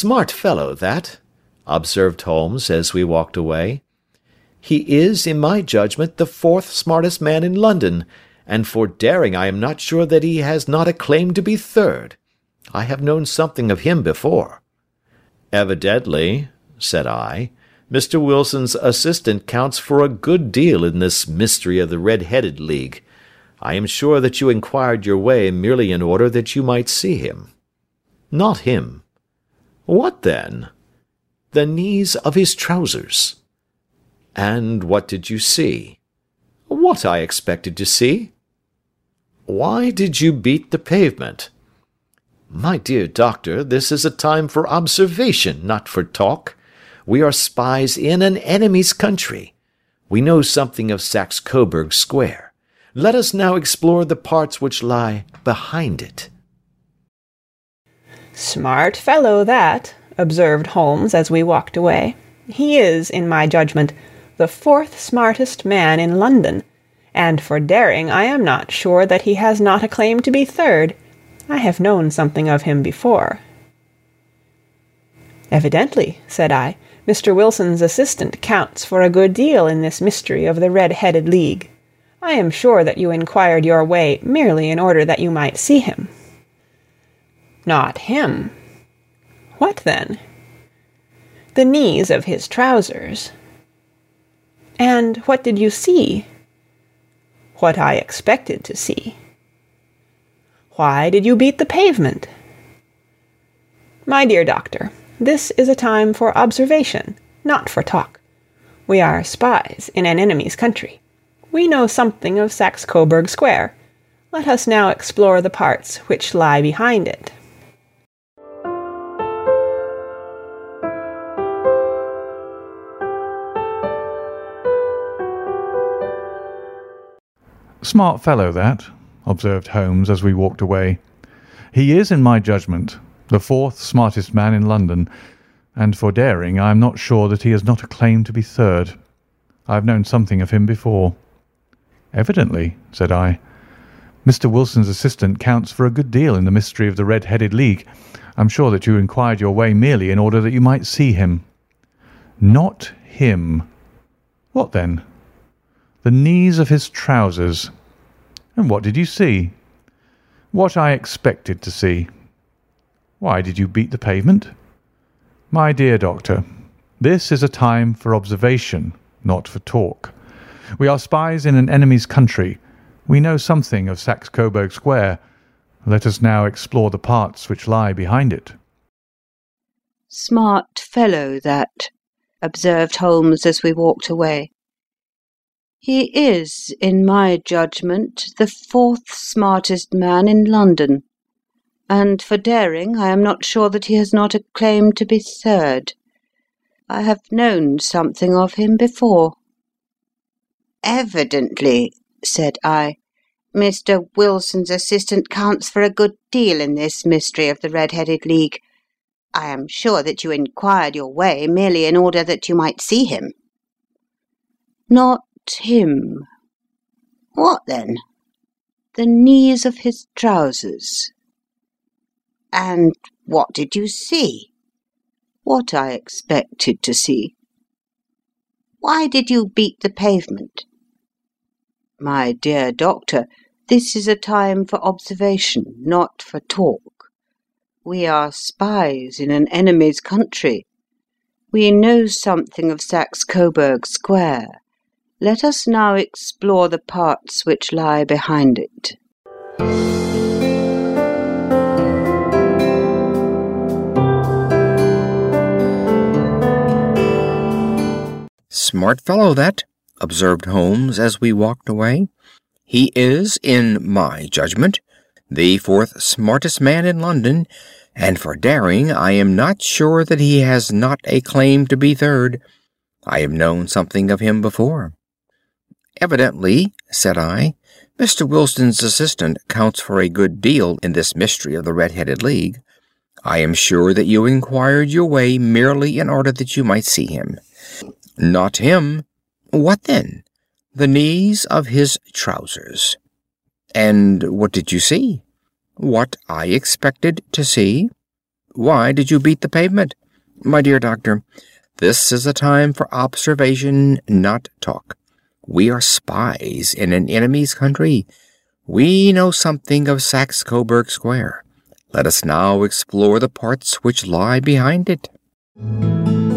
smart fellow, that," observed Holmes as we walked away. "He is, in my judgment, the fourth smartest man in London, and for daring I am not sure that he has not a claim to be third. I have known something of him before." "Evidently," said I, "Mr. Wilson's assistant counts for a good deal in this mystery of the Red-Headed League. I am sure that you inquired your way merely in order that you might see him." "Not him." "What then?" "The knees of his trousers." "And what did you see?" "What I expected to see." "Why did you beat the pavement?" "My dear doctor, this is a time for observation, not for talk. We are spies in an enemy's country. We know something of Saxe-Coburg Square. Let us now explore the parts which lie behind it." "Smart fellow, that," observed Holmes as we walked away. "He is, in my judgment, the fourth smartest man in London, and for daring I am not sure that he has not a claim to be third. I have known something of him before." "Evidently," said I, "Mr. Wilson's assistant counts for a good deal in this mystery of the Red-Headed League. I am sure that you inquired your way merely in order that you might see him." "Not him." "What then?" "The knees of his trousers." "And what did you see?" "What I expected to see." "Why did you beat the pavement?" "My dear doctor, this is a time for observation, not for talk. We are spies in an enemy's country. We know something of Saxe-Coburg Square. Let us now explore the parts which lie behind it." "Smart fellow, that," observed Holmes as we walked away. "He is, in my judgment, the fourth smartest man in London, and for daring I am not sure that he has not a claim to be third. I have known something of him before." "Evidently," said I. "Mr. Wilson's assistant counts for a good deal in the mystery of the Red-Headed League. I am sure that you inquired your way merely in order that you might see him." "Not him." "What then?" "The knees of his trousers." "And what did you see?" "What I expected to see." "Why did you beat the pavement?" "My dear doctor, this is a time for observation, not for talk. We are spies in an enemy's country. We know something of Saxe-Coburg Square. Let us now explore the parts which lie behind it." "Smart fellow, that," observed Holmes as we walked away. "He is, in my judgment, the fourth smartest man in London, and for daring I am not sure that he has not a claim to be third. I have known something of him before." "Evidently," said I, "Mr. Wilson's assistant counts for a good deal in this mystery of the Red-Headed League. I am sure that you inquired your way merely in order that you might see him." "Not him." "What then?" "The knees of his trousers." "And what did you see?" "What I expected to see." "Why did you beat the pavement?" "My dear doctor, this is a time for observation, not for talk. We are spies in an enemy's country. We know something of Saxe-Coburg Square. Let us now explore the parts which lie behind it." "Smart fellow, that," observed Holmes as we walked away. "He is, in my judgment, the fourth smartest man in London, and for daring I am not sure that he has not a claim to be third. I have known something of him before." "Evidently," said I, "Mr. Wilson's assistant counts for a good deal in this mystery of the Red-Headed League. I am sure that you inquired your way merely in order that you might see him." "Not him." "What then?" "The knees of his trousers." "And what did you see?" "What I expected to see." Why did you beat the pavement? My dear doctor, this is a time for observation, not talk. We are spies in an enemy's country. We know something of Saxe Coburg Square. Let us now explore the parts which lie behind it.